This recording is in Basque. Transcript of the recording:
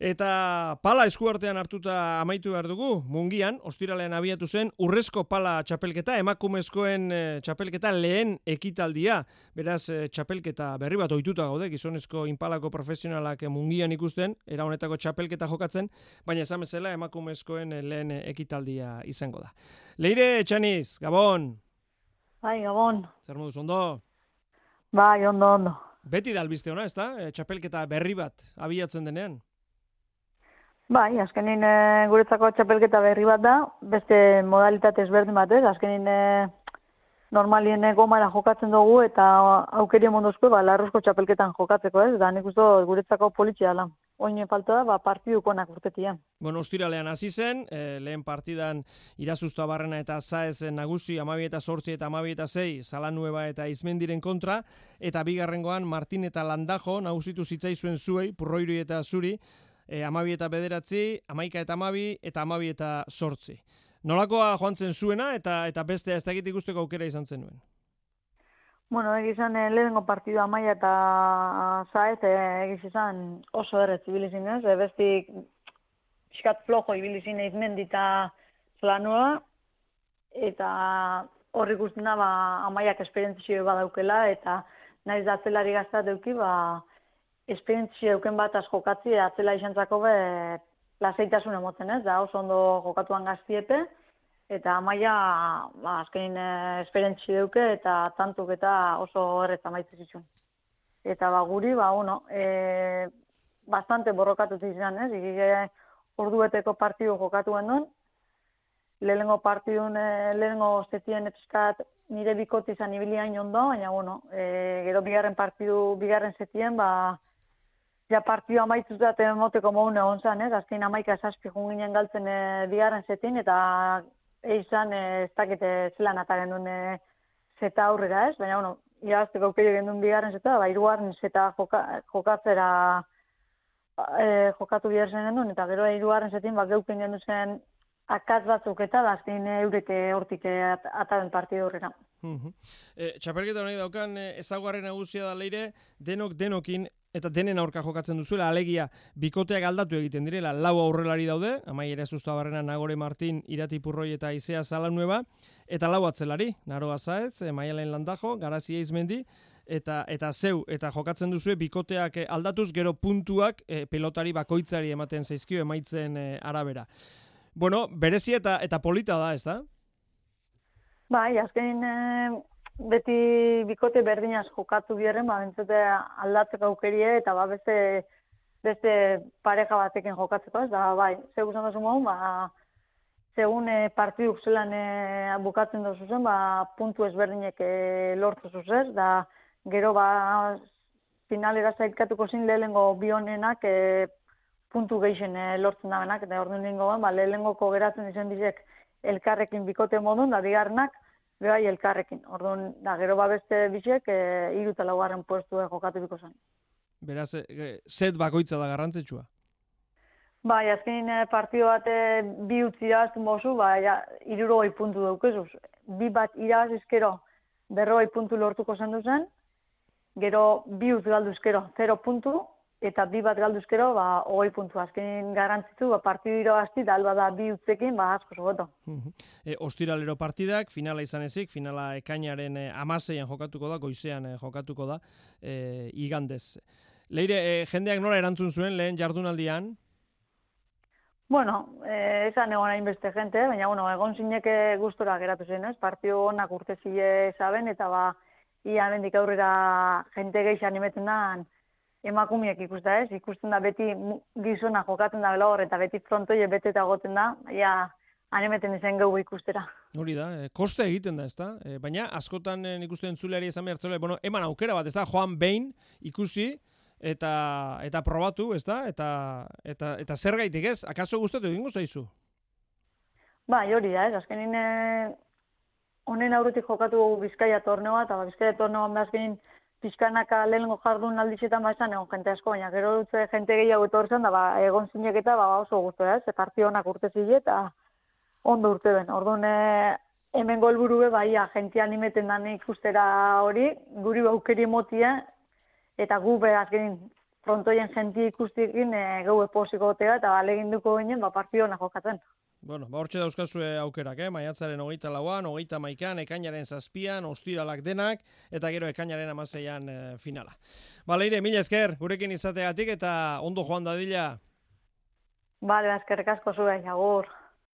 Eta pala eskuartean hartuta amaitu behar dugu, Mungian, ostiralean abiatu zen, urrezko pala txapelketa, emakumezkoen txapelketa lehen ekitaldia. Beraz, txapelketa berri bat ohituta gaude, gizonezko inpalako profesionalak Mungian ikusten, era honetako txapelketa jokatzen, baina esan bezala emakumezkoen lehen ekitaldia izango da. Leire Etxaniz, Gabon! Bai, Gabon. Zer moduz, ondo? Bai, ondo. Beti da albiste ona, ez da? Txapelketa berri bat abiatzen denean? Bai, azkenin guretzako txapelketa berri bat da, beste modalitate ezberdin bat, ez? Azkenin normalien gomara jokatzen dugu eta aukeria mondozko larruzko txapelketan jokatzeko, ez? Da nik uste guretzako politxea da. Oin falta da, partidukonak urtetia. Bueno, ostiralean hasi zen, lehen partidan Irazusta Barrena eta Saez nagusi 12-8 eta 12-6 Salanueva eta Izmendiren kontra, eta bigarrengoan Martin eta Landajo nagusitu zitzaizuen zuei, Purroiri eta Zuri, 12-9, 11-12 eta 12-8. Nolakoa joan zen zuena eta bestea ez dakit ikusteko aukera izan zenuen? Bueno, egizan lehenengo partidu Amaia eta Saez egizan oso errez ibilizin ez, bestik pixkat flojo ibilizin Izmendi eta Salanueva, eta horri ikusten da Amaiak esperientzio badaukela, eta nahiz da atzelari gaztat deuki, esperientzia euken bat jokatzi atzela izantzako lasaitasun emoten, ez? Da oso ondo jokatuan gaztiepe, eta Amaia azkenin esperientzia duke eta tantuk eta oso errez amaitzen zituen. Eta guri, bastante borrokatu izan, ez? Ordueteko partidu jokatu gendun, lehenengo zetien epskat nire bikoti izan ibiliain ondo, baina, gero bigarren zetien, ja partidu amaituz da emoteko mogun egon zen, ez? Azkein 11-6 junginen galtzen bigarren zetin, eta izan ez dakite zelan eta gendun zeta aurrera, ez? Baina, irabazteko aukeri gendun bigarren zeta, hirugarren zeta jokatzera jokatu bihar zen gendun, eta gero hirugarren zetin geuken gendun zen akatz batzuk eta azkein eurete hortik ataren partidu horrera. Txapelketa honek daukan ezaugarri nagusia da, Leire, denokin eta denen aurka jokatzen duzuela, alegia bikoteak aldatu egiten direla, 4 aurrelari daude, Amaia Irazusta Barrena, Nagore Martin, Irati Purroi eta Izea Salanueva, eta 4 atzelari, Naroa Saez, Maialen Landajo, Garazia Izmendi, eta zeu, eta jokatzen duzue bikoteak aldatuz, gero puntuak pelotari bakoitzari ematen zaizkio emaitzen arabera. Bueno, berezi eta polita da, ez da? Bai, azkenin beti bikote berdinaz jokatu biherren, bentsate aldatzeko aukerie eta beste pareja batekin jokatzeko, ez da, bai, zeu esan duzu mogun, segun partiduk zelan bukatzen duzu zen, puntu ezberdinek lortu zuzez, da gero finalera zailkatuko zin lehenengo bionenak puntu gehien lortzen dabenak, eta orduan ningoan, lehenengoko geratzen dizen bizek elkarrekin bikote modun, da bigarrenak, bai elkarrekin. Orduan, gero beste bizek, 3 eta 4 puestu jokatu biko zen. Beraz, set bakoitza da garrantzitsua? Bai, azkenin partido bat 2 utzi irabazten bozu, 60 puntu daukezuz. 2 bat irabazizkero 40 puntu lortuko zen duzen, gero 2 utz galduzkero 0 puntu, eta 2 bat galduzkero 20 puntu. Azkenin garrantzitu, partidu irabazti, da alba da 2 utzekin, asko zogoto. Ostiralero partidak, finala izan ezik, finala ekainaren 16an jokatuko da, goizean jokatuko da, igandez. Leire, jendeak nola erantzun zuen lehen jardunaldian? Bueno, esan egon hainbeste jente, baina egon zineke gustora geratu zen, ez? Partidu honak urte zile zaben, eta ia mendik aurrera jente gehi animetzen da, emakumiek ikusten da beti gizona jokatzen da bela eta beti frontoie bete eta goten da, animeten izan gau ikustera. Hori da, koste egiten da, ez da? Baina askotan ikusten entzuleari esan behar zela, eman aukera bat, ez da? Joan behin ikusi eta probatu, ez da? Eta zer gaitik ez? Akaso gustatu egingo zaizu? Bai, hori da, ez? Azkenin honen aurretik jokatu Bizkaia torneoa, eta Bizkaia torneoan behazkenin pizkanaka lehenengo jardun alditzetan esan egon jente asko, baina gero dutze jente gehiago etortzen, da egon zinek eta oso guztu da, ez? Partio honak urte zile eta ondo urte ben. Orduan, hemen golburu jente animeten dan ikustera hori, guri aukeri motia, eta gu azkenin frontoien jenti ikustikin gau eposiko gotega, eta alegin duko ginen, partido hona jokatzen. Bueno, hortxe dauzkazue aukerak, maiatzaren 24an, 31an, ekainaren 7an, ostiralak denak, eta gero ekainaren 16an finala. Leire, mila esker, gurekin izateagatik, eta ondo joan dadila. Eskerrik asko zuen, agur.